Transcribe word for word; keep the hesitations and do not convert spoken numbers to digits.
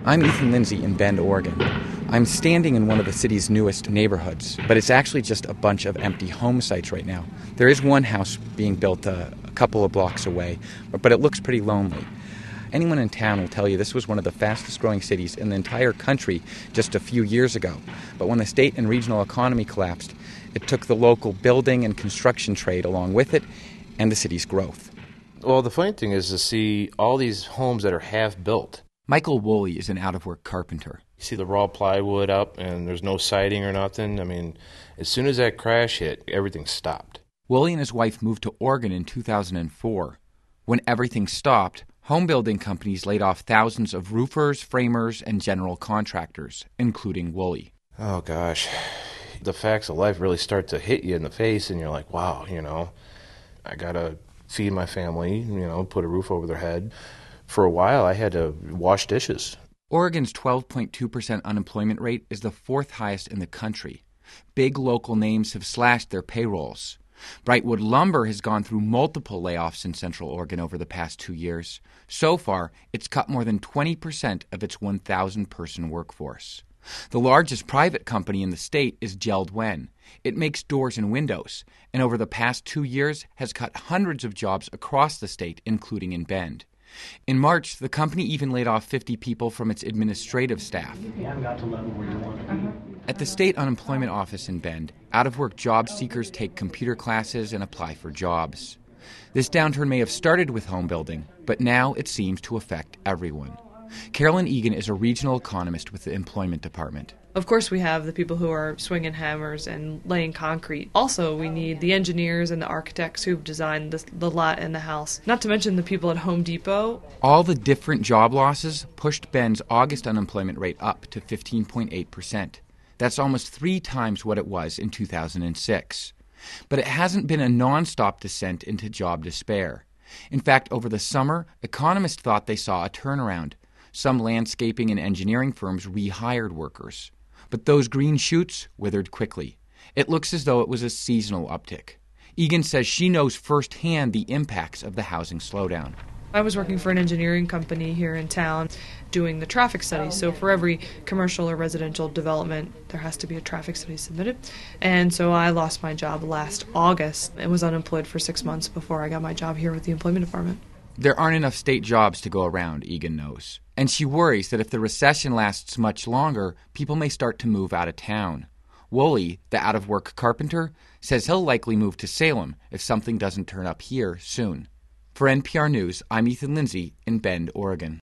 I'm Ethan Lindsay in Bend, Oregon. I'm standing in one of the city's newest neighborhoods, but it's actually just a bunch of empty home sites right now. There is one house being built a, a couple of blocks away, but it looks pretty lonely. Anyone in town will tell you this was one of the fastest growing cities in the entire country just a few years ago. But when the state and regional economy collapsed, it took the local building and construction trade along with it and the city's growth. Well, the funny thing is to see all these homes that are half-built. Michael Woolley is an out-of-work carpenter. You see the raw plywood up and there's no siding or nothing. I mean, as soon as that crash hit, everything stopped. Woolley and his wife moved to Oregon in two thousand four. When everything stopped, home building companies laid off thousands of roofers, framers, and general contractors, including Woolley. Oh, gosh. The facts of life really start to hit you in the face, and you're like, wow, you know, I got to feed my family, you know, put a roof over their head. For a while, I had to wash dishes. Oregon's twelve point two percent unemployment rate is the fourth highest in the country. Big local names have slashed their payrolls. Brightwood Lumber has gone through multiple layoffs in Central Oregon over the past two years. So far, it's cut more than twenty percent of its one thousand person workforce. The largest private company in the state is JELD-WEN. It makes doors and windows, and over the past two years has cut hundreds of jobs across the state, including in Bend. In March, the company even laid off fifty people from its administrative staff. You haven't got to level where you want to be. At the state unemployment office in Bend, out-of-work job seekers take computer classes and apply for jobs. This downturn may have started with home building, but now it seems to affect everyone. Carolyn Egan is a regional economist with the Employment Department. Of course, we have the people who are swinging hammers and laying concrete. Also, we need the engineers and the architects who've designed the, the lot and the house, not to mention the people at Home Depot. All the different job losses pushed Bend's August unemployment rate up to fifteen point eight percent. That's almost three times what it was in two thousand six. But it hasn't been a nonstop descent into job despair. In fact, over the summer, economists thought they saw a turnaround. Some landscaping and engineering firms rehired workers. But those green shoots withered quickly. It looks as though it was a seasonal uptick. Egan says she knows firsthand the impacts of the housing slowdown. I was working for an engineering company here in town doing the traffic studies. So for every commercial or residential development, there has to be a traffic study submitted. And so I lost my job last August and was unemployed for six months before I got my job here with the Employment Department. There aren't enough state jobs to go around, Egan knows. And she worries that if the recession lasts much longer, people may start to move out of town. Woolley, the out-of-work carpenter, says he'll likely move to Salem if something doesn't turn up here soon. For N P R News, I'm Ethan Lindsay in Bend, Oregon.